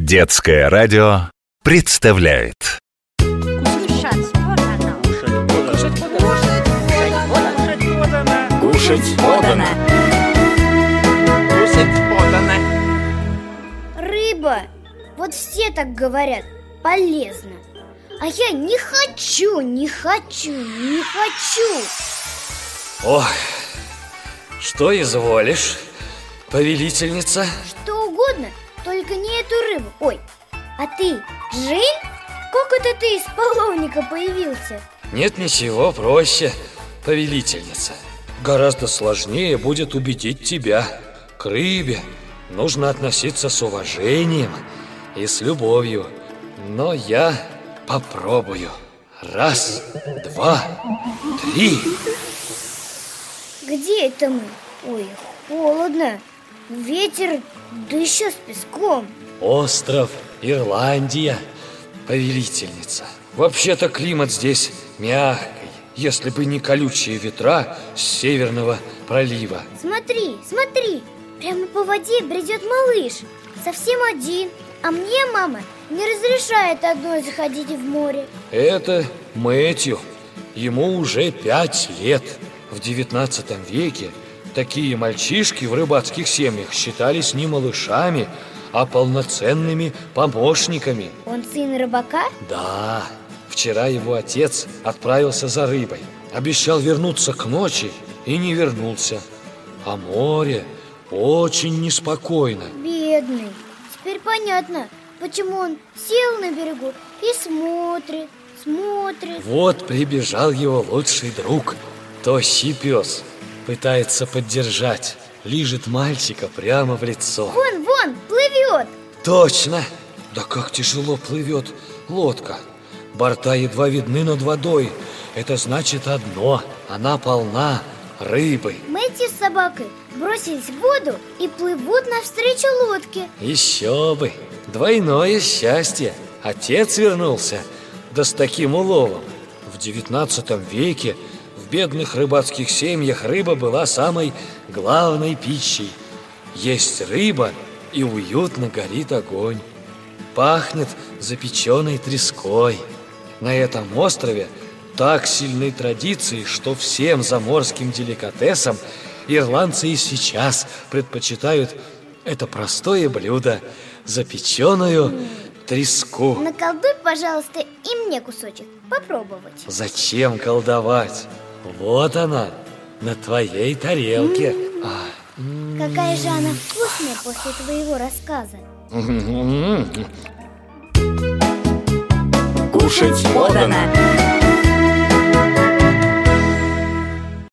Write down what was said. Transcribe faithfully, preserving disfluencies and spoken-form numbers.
Детское радио представляет. Кушать подано. Кушать подано. Кушать подано. Рыба. Вот все так говорят. Полезно. А я не хочу, не хочу, не хочу. Ой, что изволишь, повелительница? Что угодно, только не эту рыбу. Ой, а ты Жень? Как это ты из половника появился? Нет ничего проще, повелительница. Гораздо сложнее будет убедить тебя. К рыбе нужно относиться с уважением и с любовью. Но я попробую. Раз, два, три. Где это мы? Ой, холодно. Ветер, да еще с песком. Остров Ирландия, повелительница. Вообще-то климат здесь мягкий, если бы не колючие ветра с Северного пролива. Смотри, смотри, прямо по воде бредет малыш. Совсем один. А мне мама не разрешает одной заходить в море. Это Мэтью. Ему уже пять лет. В девятнадцатом веке такие мальчишки в рыбацких семьях считались не малышами, а полноценными помощниками. Он сын рыбака? Да, вчера его отец отправился за рыбой. Обещал вернуться к ночи и не вернулся. А море очень неспокойно. Бедный. Теперь понятно, почему он сел на берегу и смотрит, смотрит. Вот прибежал его лучший друг, тощий пес. Пытается поддержать, лижет мальчика прямо в лицо. Вон, вон, плывет. Точно! Да как тяжело плывет лодка. Борта едва видны над водой. Это значит одно: она полна рыбы. Мэтью с собакой бросились в воду и плывут навстречу лодке. Еще бы! Двойное счастье. Отец вернулся, да с таким уловом. В девятнадцатом веке в бедных рыбацких семьях рыба была самой главной пищей. Есть рыба, и уютно горит огонь. Пахнет запеченной треской. На этом острове так сильны традиции, что всем заморским деликатесам ирландцы и сейчас предпочитают это простое блюдо – запеченную треску. Наколдуй, пожалуйста, и мне кусочек попробовать. Зачем колдовать? Вот она, на твоей тарелке. А. Какая же она вкусная после твоего рассказа. Кушать подано.